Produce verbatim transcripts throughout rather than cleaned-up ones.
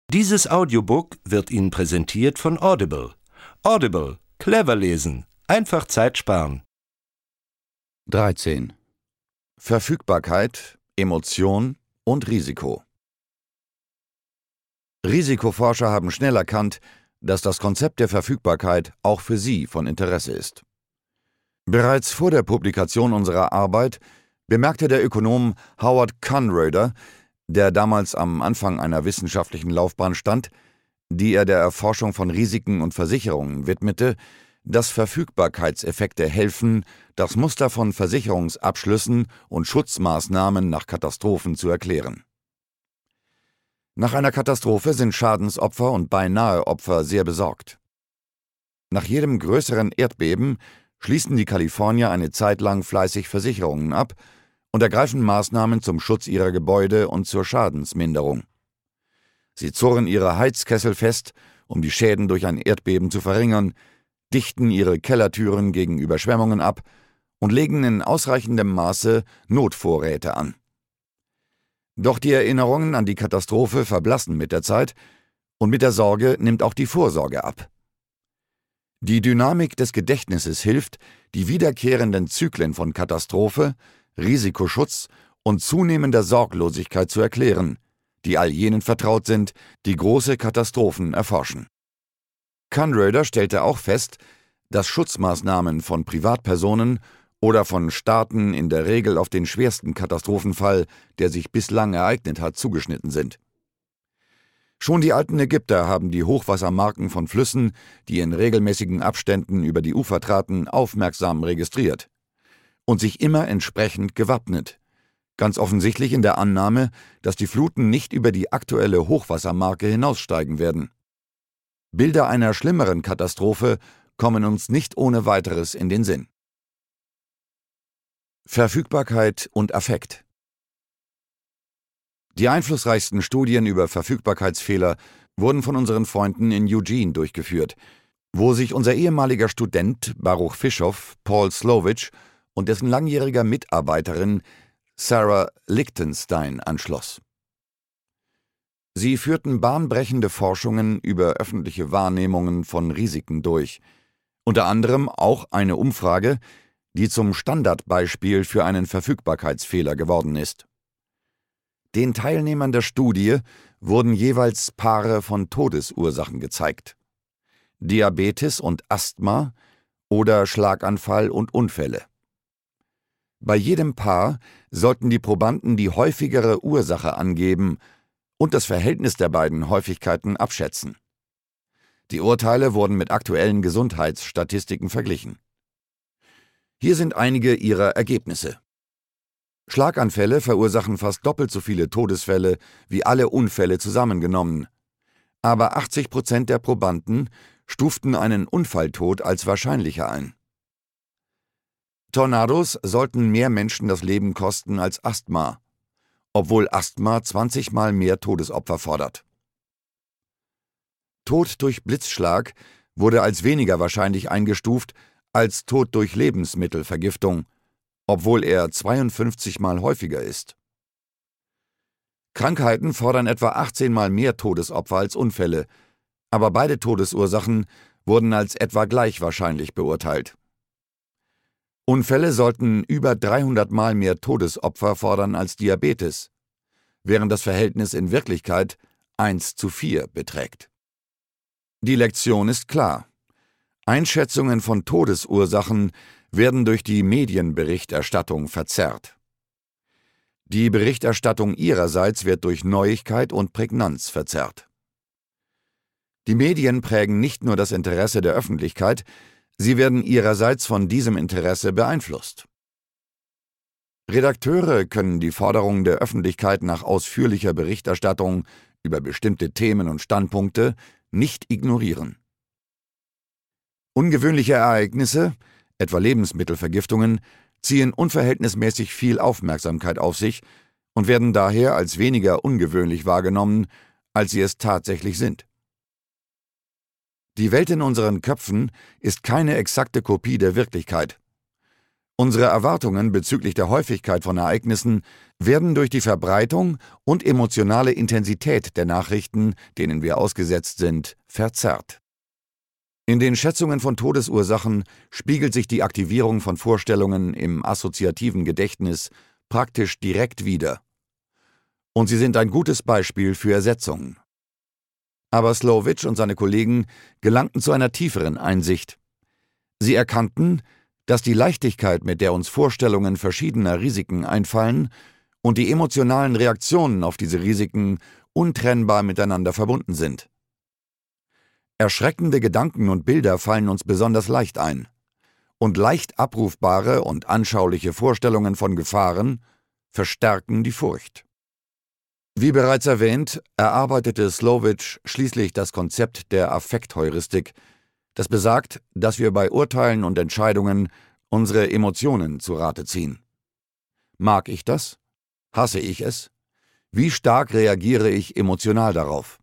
Dieses Audiobook wird Ihnen präsentiert von Audible. Audible. Clever lesen. Einfach Zeit sparen. dreizehn. Verfügbarkeit, Emotion und Risiko. Risikoforscher haben schnell erkannt, dass das Konzept der Verfügbarkeit auch für sie von Interesse ist. Bereits vor der Publikation unserer Arbeit bemerkte der Ökonom Howard Conroeder, der damals am Anfang einer wissenschaftlichen Laufbahn stand, die er der Erforschung von Risiken und Versicherungen widmete, dass Verfügbarkeitseffekte helfen, das Muster von Versicherungsabschlüssen und Schutzmaßnahmen nach Katastrophen zu erklären. Nach einer Katastrophe sind Schadensopfer und Beinaheopfer sehr besorgt. Nach jedem größeren Erdbeben schließen die Kalifornier eine Zeit lang fleißig Versicherungen ab und ergreifen Maßnahmen zum Schutz ihrer Gebäude und zur Schadensminderung. Sie zurren ihre Heizkessel fest, um die Schäden durch ein Erdbeben zu verringern, dichten ihre Kellertüren gegen Überschwemmungen ab und legen in ausreichendem Maße Notvorräte an. Doch die Erinnerungen an die Katastrophe verblassen mit der Zeit und mit der Sorge nimmt auch die Vorsorge ab. Die Dynamik des Gedächtnisses hilft, die wiederkehrenden Zyklen von Katastrophe, Risikoschutz und zunehmender Sorglosigkeit zu erklären, die all jenen vertraut sind, die große Katastrophen erforschen. Conroeder stellte auch fest, dass Schutzmaßnahmen von Privatpersonen oder von Staaten in der Regel auf den schwersten Katastrophenfall, der sich bislang ereignet hat, zugeschnitten sind. Schon die alten Ägypter haben die Hochwassermarken von Flüssen, die in regelmäßigen Abständen über die Ufer traten, aufmerksam registriert und sich immer entsprechend gewappnet, ganz offensichtlich in der Annahme, dass die Fluten nicht über die aktuelle Hochwassermarke hinaussteigen werden. Bilder einer schlimmeren Katastrophe kommen uns nicht ohne weiteres in den Sinn. Verfügbarkeit und Affekt. Die einflussreichsten Studien über Verfügbarkeitsfehler wurden von unseren Freunden in Eugene durchgeführt, wo sich unser ehemaliger Student Baruch Fischow, Paul Slowich und dessen langjähriger Mitarbeiterin Sarah Lichtenstein anschloss. Sie führten bahnbrechende Forschungen über öffentliche Wahrnehmungen von Risiken durch, unter anderem auch eine Umfrage, die zum Standardbeispiel für einen Verfügbarkeitsfehler geworden ist. Den Teilnehmern der Studie wurden jeweils Paare von Todesursachen gezeigt: Diabetes und Asthma oder Schlaganfall und Unfälle. Bei jedem Paar sollten die Probanden die häufigere Ursache angeben und das Verhältnis der beiden Häufigkeiten abschätzen. Die Urteile wurden mit aktuellen Gesundheitsstatistiken verglichen. Hier sind einige ihrer Ergebnisse. Schlaganfälle verursachen fast doppelt so viele Todesfälle wie alle Unfälle zusammengenommen. Aber achtzig Prozent der Probanden stuften einen Unfalltod als wahrscheinlicher ein. Tornados sollten mehr Menschen das Leben kosten als Asthma, obwohl Asthma zwanzig Mal mehr Todesopfer fordert. Tod durch Blitzschlag wurde als weniger wahrscheinlich eingestuft als Tod durch Lebensmittelvergiftung, obwohl er zweiundfünfzig Mal häufiger ist. Krankheiten fordern etwa achtzehn Mal mehr Todesopfer als Unfälle, aber beide Todesursachen wurden als etwa gleich wahrscheinlich beurteilt. Unfälle sollten über dreihundert Mal mehr Todesopfer fordern als Diabetes, während das Verhältnis in Wirklichkeit eins zu vier beträgt. Die Lektion ist klar: Einschätzungen von Todesursachen werden durch die Medienberichterstattung verzerrt. Die Berichterstattung ihrerseits wird durch Neuigkeit und Prägnanz verzerrt. Die Medien prägen nicht nur das Interesse der Öffentlichkeit, sie werden ihrerseits von diesem Interesse beeinflusst. Redakteure können die Forderungen der Öffentlichkeit nach ausführlicher Berichterstattung über bestimmte Themen und Standpunkte nicht ignorieren. Ungewöhnliche Ereignisse, etwa Lebensmittelvergiftungen, ziehen unverhältnismäßig viel Aufmerksamkeit auf sich und werden daher als weniger ungewöhnlich wahrgenommen, als sie es tatsächlich sind. Die Welt in unseren Köpfen ist keine exakte Kopie der Wirklichkeit. Unsere Erwartungen bezüglich der Häufigkeit von Ereignissen werden durch die Verbreitung und emotionale Intensität der Nachrichten, denen wir ausgesetzt sind, verzerrt. In den Schätzungen von Todesursachen spiegelt sich die Aktivierung von Vorstellungen im assoziativen Gedächtnis praktisch direkt wider. Und sie sind ein gutes Beispiel für Ersetzungen. Aber Slowich und seine Kollegen gelangten zu einer tieferen Einsicht. Sie erkannten, dass die Leichtigkeit, mit der uns Vorstellungen verschiedener Risiken einfallen, und die emotionalen Reaktionen auf diese Risiken untrennbar miteinander verbunden sind. Erschreckende Gedanken und Bilder fallen uns besonders leicht ein, und leicht abrufbare und anschauliche Vorstellungen von Gefahren verstärken die Furcht. Wie bereits erwähnt, erarbeitete Slowich schließlich das Konzept der Affektheuristik, das besagt, dass wir bei Urteilen und Entscheidungen unsere Emotionen zu Rate ziehen. Mag ich das? Hasse ich es? Wie stark reagiere ich emotional darauf?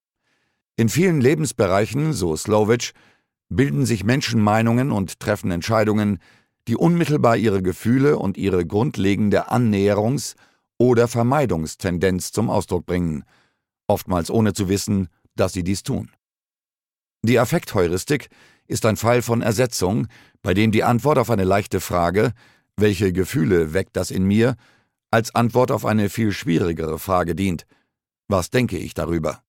In vielen Lebensbereichen, so Slowich, bilden sich Menschen Meinungen und treffen Entscheidungen, die unmittelbar ihre Gefühle und ihre grundlegende Annäherungs- oder Vermeidungstendenz zum Ausdruck bringen, oftmals ohne zu wissen, dass sie dies tun. Die Affektheuristik ist ein Fall von Ersetzung, bei dem die Antwort auf eine leichte Frage, welche Gefühle weckt das in mir, als Antwort auf eine viel schwierigere Frage dient: Was denke ich darüber?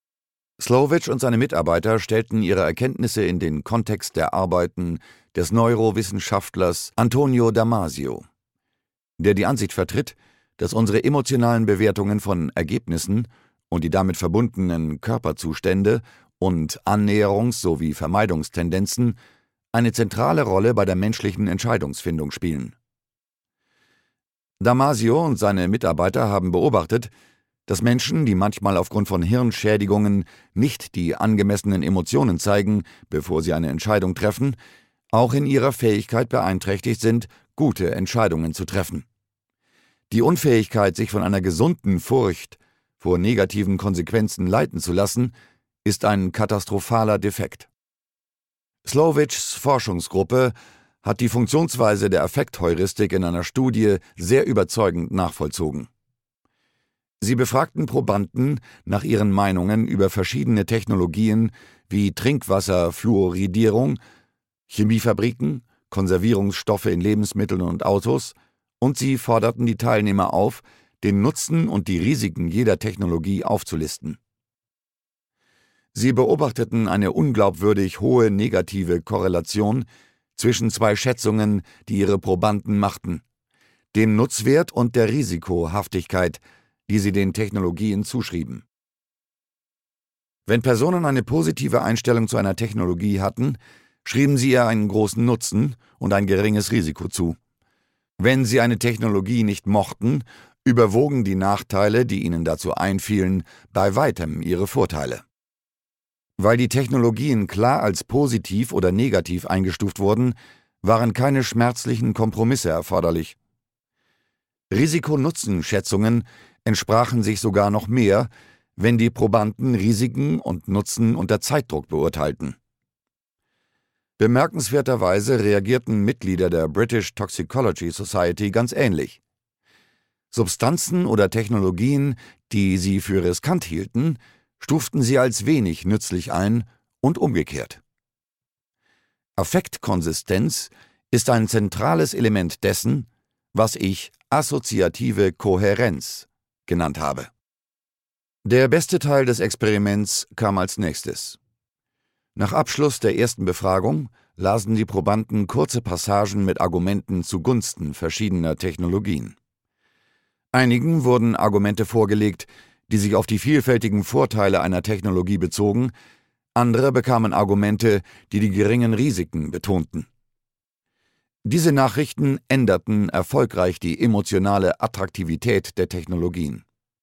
Slowich und seine Mitarbeiter stellten ihre Erkenntnisse in den Kontext der Arbeiten des Neurowissenschaftlers Antonio Damasio, der die Ansicht vertritt, dass unsere emotionalen Bewertungen von Ergebnissen und die damit verbundenen Körperzustände und Annäherungs- sowie Vermeidungstendenzen eine zentrale Rolle bei der menschlichen Entscheidungsfindung spielen. Damasio und seine Mitarbeiter haben beobachtet, dass Menschen, die manchmal aufgrund von Hirnschädigungen nicht die angemessenen Emotionen zeigen, bevor sie eine Entscheidung treffen, auch in ihrer Fähigkeit beeinträchtigt sind, gute Entscheidungen zu treffen. Die Unfähigkeit, sich von einer gesunden Furcht vor negativen Konsequenzen leiten zu lassen, ist ein katastrophaler Defekt. Slowichs Forschungsgruppe hat die Funktionsweise der Affektheuristik in einer Studie sehr überzeugend nachvollzogen. Sie befragten Probanden nach ihren Meinungen über verschiedene Technologien wie Trinkwasserfluoridierung, Chemiefabriken, Konservierungsstoffe in Lebensmitteln und Autos, und sie forderten die Teilnehmer auf, den Nutzen und die Risiken jeder Technologie aufzulisten. Sie beobachteten eine unglaubwürdig hohe negative Korrelation zwischen zwei Schätzungen, die ihre Probanden machten: dem Nutzwert und der Risikohaftigkeit, die sie den Technologien zuschrieben. Wenn Personen eine positive Einstellung zu einer Technologie hatten, schrieben sie ihr einen großen Nutzen und ein geringes Risiko zu. Wenn sie eine Technologie nicht mochten, überwogen die Nachteile, die ihnen dazu einfielen, bei weitem ihre Vorteile. Weil die Technologien klar als positiv oder negativ eingestuft wurden, waren keine schmerzlichen Kompromisse erforderlich. Risiko-Nutzen-Schätzungen entsprachen sich sogar noch mehr, wenn die Probanden Risiken und Nutzen unter Zeitdruck beurteilten. Bemerkenswerterweise reagierten Mitglieder der British Toxicology Society ganz ähnlich. Substanzen oder Technologien, die sie für riskant hielten, stuften sie als wenig nützlich ein und umgekehrt. Affektkonsistenz ist ein zentrales Element dessen, was ich assoziative Kohärenz genannt habe. Der beste Teil des Experiments kam als nächstes. Nach Abschluss der ersten Befragung lasen die Probanden kurze Passagen mit Argumenten zugunsten verschiedener Technologien. Einigen wurden Argumente vorgelegt, die sich auf die vielfältigen Vorteile einer Technologie bezogen, andere bekamen Argumente, die die geringen Risiken betonten. Diese Nachrichten änderten erfolgreich die emotionale Attraktivität der Technologien.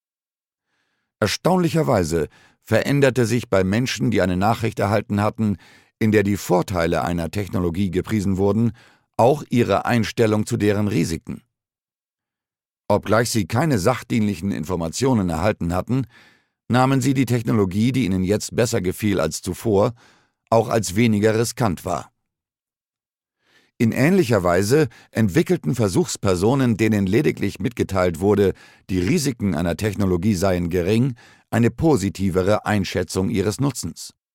Erstaunlicherweise veränderte sich bei Menschen, die eine Nachricht erhalten hatten, in der die Vorteile einer Technologie gepriesen wurden, auch ihre Einstellung zu deren Risiken. Obgleich sie keine sachdienlichen Informationen erhalten hatten, nahmen sie die Technologie, die ihnen jetzt besser gefiel als zuvor, auch als weniger riskant wahr. In ähnlicher Weise entwickelten Versuchspersonen, denen lediglich mitgeteilt wurde, die Risiken einer Technologie seien gering, eine positivere Einschätzung ihres Nutzens.